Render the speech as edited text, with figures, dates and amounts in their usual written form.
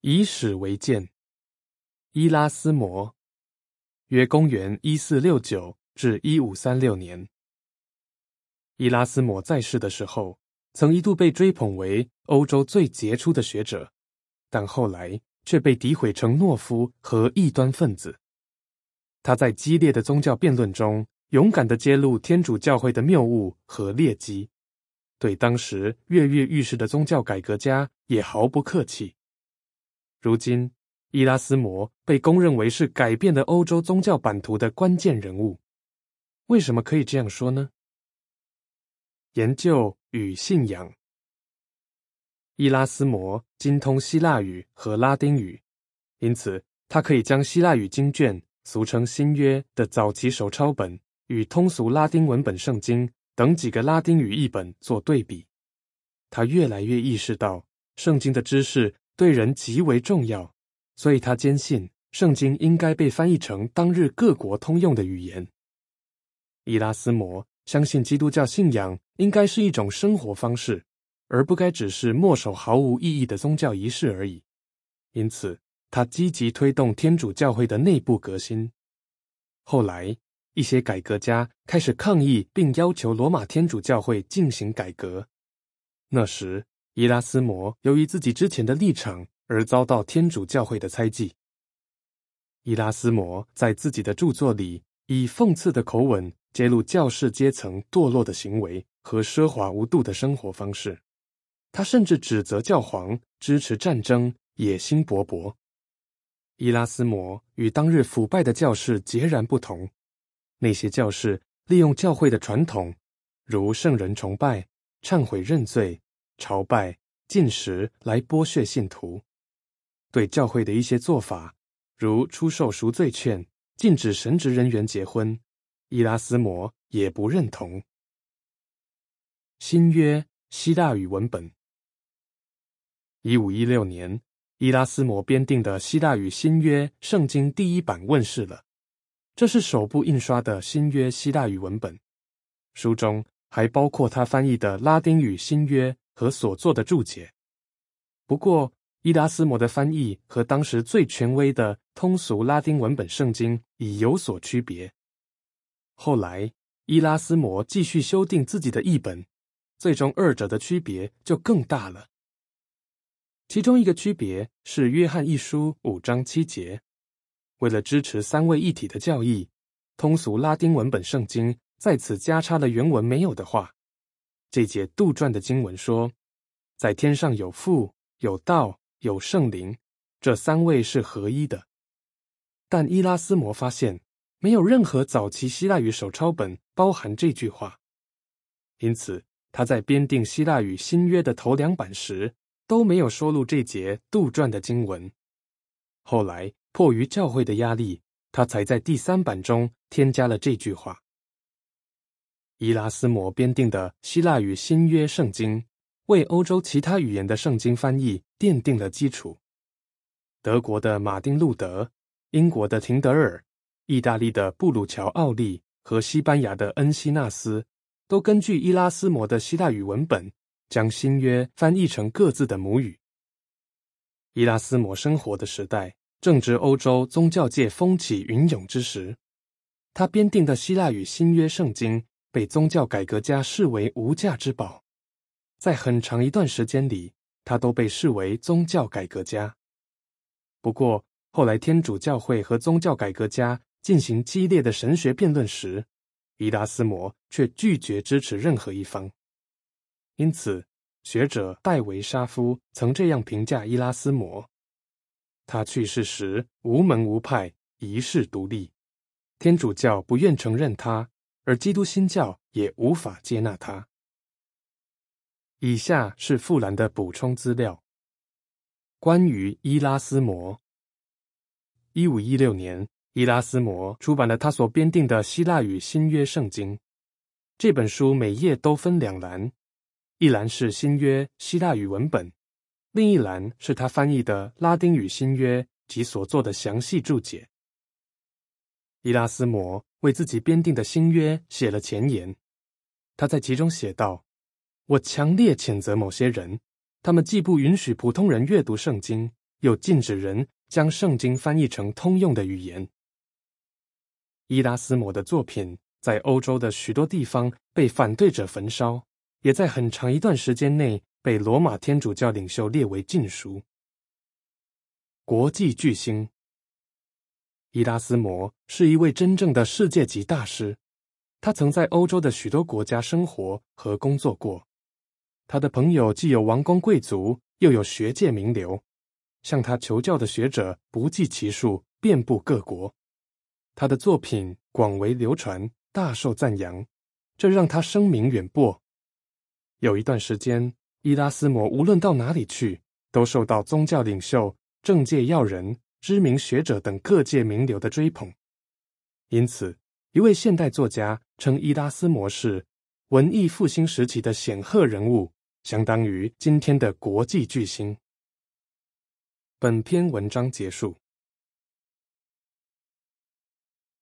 以史为鉴。伊拉斯谟，约公元1469至1536年。伊拉斯谟在世的时候，曾一度被追捧为欧洲最杰出的学者，但后来却被诋毁成懦夫和异端分子。他在激烈的宗教辩论中，勇敢地揭露天主教会的谬误和劣迹，对当时跃跃欲试的宗教改革家也毫不客气。如今，伊拉斯谟被公认为是改变了欧洲宗教版图的关键人物。为什么可以这样说呢？研究与信仰。伊拉斯谟精通希腊语和拉丁语，因此他可以将希腊语经卷，俗称新约的早期手抄本与通俗拉丁文本圣经等几个拉丁语译本做对比。他越来越意识到圣经的知识对人极为重要，所以他坚信圣经应该被翻译成当日各国通用的语言。伊拉斯谟相信基督教信仰应该是一种生活方式，而不该只是墨守毫无意义的宗教仪式而已。因此，他积极推动天主教会的内部革新。后来，一些改革家开始抗议并要求罗马天主教会进行改革。那时，伊拉斯谟由于自己之前的立场而遭到天主教会的猜忌。伊拉斯谟在自己的著作里以讽刺的口吻揭露教士阶层堕落的行为和奢华无度的生活方式。他甚至指责教皇支持战争，野心勃勃。伊拉斯谟与当日腐败的教士截然不同。那些教士利用教会的传统，如圣人崇拜、忏悔认罪、朝拜、禁食来剥削信徒。对教会的一些做法，如出售赎罪券、禁止神职人员结婚，伊拉斯谟也不认同。新约希腊语文本。1516年，伊拉斯谟编订的希腊语新约圣经第一版问世了。这是首部印刷的新约希腊语文本，书中还包括他翻译的拉丁语新约和所做的注解。不过，伊拉斯谟的翻译和当时最权威的通俗拉丁文本圣经已有所区别。后来，伊拉斯谟继续修订自己的译本，最终二者的区别就更大了。其中一个区别是约翰一书5章7节。为了支持三位一体的教义，通俗拉丁文本圣经在此加插了原文没有的话。这节杜撰的经文说，在天上有父，有道，有圣灵，这三位是合一的。但伊拉斯谟发现，没有任何早期希腊语手抄本包含这句话。因此，他在编订希腊语新约的头2版时，都没有收录这节杜撰的经文。后来，迫于教会的压力，他才在第3版中添加了这句话。伊拉斯谟编订的希腊语新约圣经，为欧洲其他语言的圣经翻译奠定了基础。德国的马丁·路德、英国的廷德尔、意大利的布鲁乔·奥利和西班牙的恩西纳斯，都根据伊拉斯谟的希腊语文本，将新约翻译成各自的母语。伊拉斯谟生活的时代正值欧洲宗教界风起云涌之时，他编订的希腊语新约圣经被宗教改革家视为无价之宝。在很长一段时间里，他都被视为宗教改革家。不过，后来天主教会和宗教改革家进行激烈的神学辩论时，伊拉斯谟却拒绝支持任何一方。因此，学者戴维沙夫曾这样评价伊拉斯谟：他去世时无门无派，一世独立，天主教不愿承认他，而基督新教也无法接纳他。以下是富兰的补充资料。关于伊拉斯谟。1516年，伊拉斯谟出版了他所编订的希腊语新约圣经。这本书每页都分2栏，一栏是新约希腊语文本，另一栏是他翻译的拉丁语新约及所做的详细注解。伊拉斯谟为自己编订的新约写了前言，他在其中写道：我强烈谴责某些人，他们既不允许普通人阅读圣经， 又禁止人将圣经翻译成通用的语言。伊拉斯谟的作品在欧洲的许多地方被反对者焚烧，也在很长一段时间内被罗马天主教领袖列为禁书。国际巨星伊拉斯谟是一位真正的世界级大师，他曾在欧洲的许多国家生活和工作过。他的朋友既有王公贵族，又有学界名流，向他求教的学者不计其数，遍布各国。他的作品广为流传，大受赞扬，这让他声名远播。有一段时间，伊拉斯谟无论到哪里去，都受到宗教领袖、政界要人、知名学者等各界名流的追捧。因此，一位现代作家称伊拉斯谟是文艺复兴时期的显赫人物，相当于今天的国际巨星。本篇文章结束。